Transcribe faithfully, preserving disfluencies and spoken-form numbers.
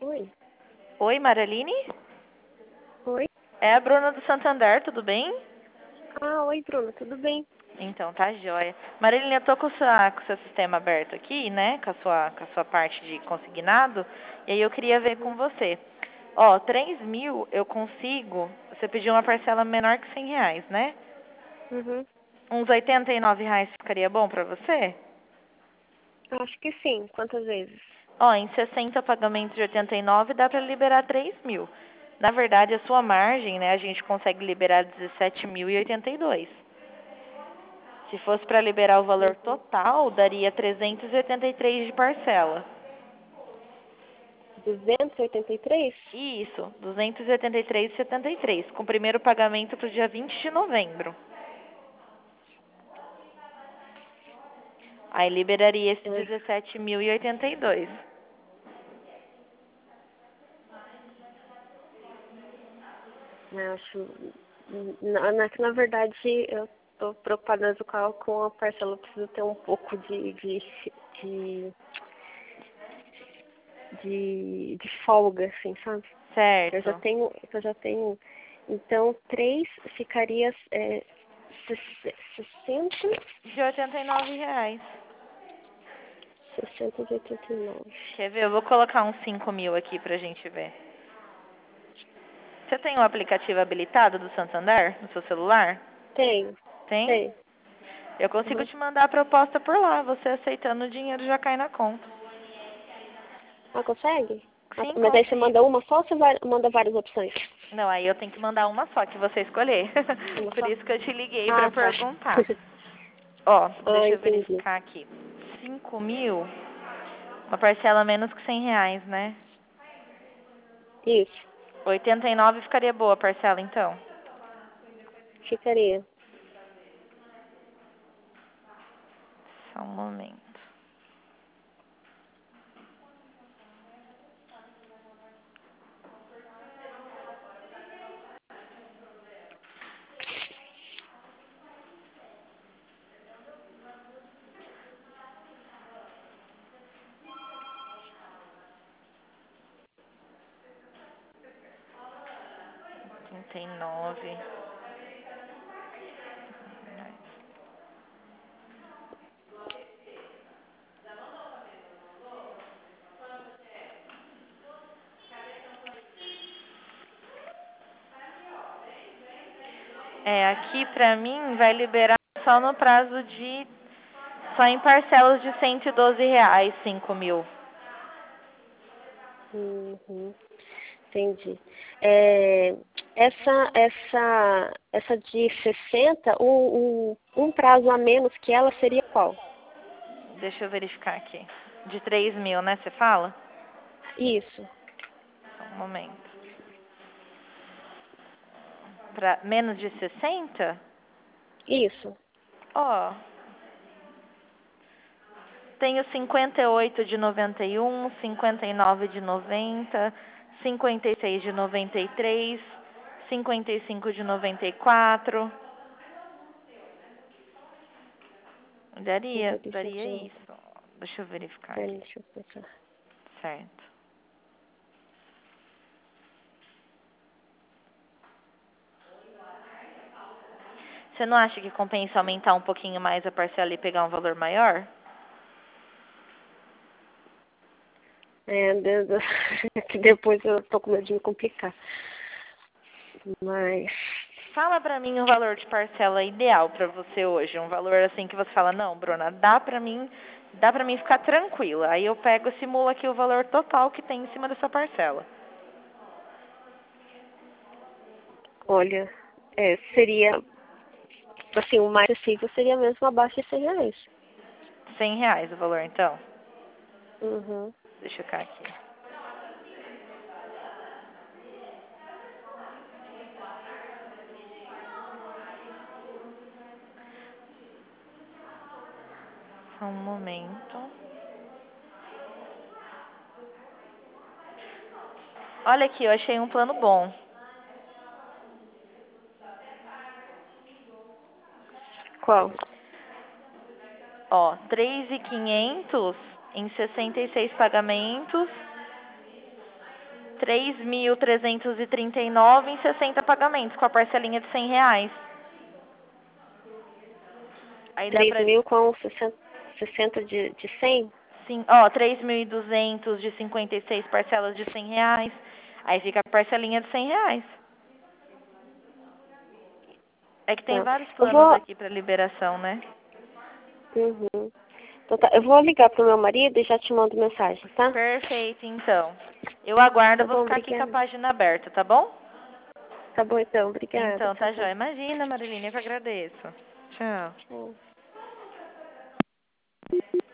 Oi. Oi, Maraline? Oi. É a Bruna do Santander, tudo bem? Ah, oi, Bruna, tudo bem? Então, tá jóia. Maraline, eu tô com o seu, com o seu sistema aberto aqui, né? Com a, sua, com a sua parte de consignado. E aí eu queria ver com Uhum. você. Ó, três mil eu consigo. Você pediu uma parcela menor que cem reais, né? Uhum. Uns oitenta e nove reais ficaria bom pra você? Acho que sim. Quantas vezes? Ó, em sessenta pagamentos de oitenta e nove dá pra liberar três mil. Na verdade, a sua margem, né? A gente consegue liberar dezessete mil e oitenta e dois. Se fosse para liberar o valor Uhum. total, daria trezentos e oitenta e três de parcela. duzentos e oitenta e três? Isso, duzentos e oitenta e três vírgula setenta e três, com o primeiro pagamento para o dia vinte de novembro. Aí liberaria esse É, dezessete mil e oitenta e dois. eu acho. Na, na, na verdade, eu tô preocupada com a, com a parcela. Eu preciso ter um pouco de, de, de, de, de folga, assim, sabe? Eu já Certo. tenho. Eu já tenho. Então, três ficaria é, sessenta, De oitenta e nove reais. seiscentos e oitenta e nove. Quer ver? Eu vou colocar uns cinco mil aqui pra gente ver. Você tem o aplicativo habilitado do Santander no seu celular? Tenho, Tem? tenho. Eu consigo Uhum. te mandar a proposta por lá. Você aceitando, o dinheiro já cai na conta. Ah, consegue? Ah, Sim, mas aí você manda consigo. uma só ou você vai, manda várias opções? Não, aí eu tenho que mandar uma só que você escolher. Uma Por só? isso que eu te liguei pra Ah, tá. perguntar. Ó, Ah, deixa eu entendi. verificar aqui. Cinco mil, uma parcela menos que cem reais, né? Isso, Oitenta e nove ficaria boa a parcela, então. ficaria. Só um momento. Oitenta e nove. É, aqui pra mim vai liberar só no prazo de... Só em parcelas de cento e doze reais, cinco mil. Uhum, entendi. É, essa, essa, essa de sessenta, o, o, um prazo a menos que ela seria qual? Deixa eu verificar aqui. De três mil, né, você fala? Isso, Só um momento. Pra menos de sessenta? isso. Ó, tenho cinquenta e oito de noventa e um, cinquenta e nove de noventa, cinquenta e seis de noventa e três, cinquenta e cinco de noventa e quatro. Daria, cinquenta e cinco daria de novo. isso. Deixa eu verificar Peraí, aqui. deixa eu pensar. Certo. Você não acha que compensa aumentar um pouquinho mais a parcela e pegar um valor maior? É, de- de- que depois eu tô com medo de me complicar. Mas, Fala pra mim o valor de parcela ideal pra você hoje, um valor assim que você fala, não, Bruna, dá pra mim, dá pra mim ficar tranquila. Aí eu pego e simulo aqui o valor total que tem em cima dessa parcela. olha, é, seria, assim, o mais acessível seria mesmo abaixo de cem reais. Cem reais o valor, então. Uhum. Deixa eu cá aqui. Só um momento. Olha aqui, eu achei um plano bom. Qual? Ó, três mil e quinhentos em sessenta e seis pagamentos três mil trezentos e trinta e nove em sessenta pagamentos, com a parcelinha de cem reais. Aí dá três pra... mil com sessenta, sessenta de, de cem? Sim, ó, três mil e duzentos de cinquenta e seis parcelas de cem reais. Aí fica a parcelinha de cem reais. É que tem Tá. vários Eu planos vou... aqui para liberação, né? Uhum. Então, tá. Eu vou ligar pro meu marido e já te mando mensagem, tá? Perfeito, então. Eu aguardo, Tá eu vou bom, ficar aqui com a obrigada. página aberta, tá bom? Tá bom, então. Obrigada. Então, Tchau, tá tchau. jóia. Imagina, Marilinha, eu que agradeço. Tchau. Tchau.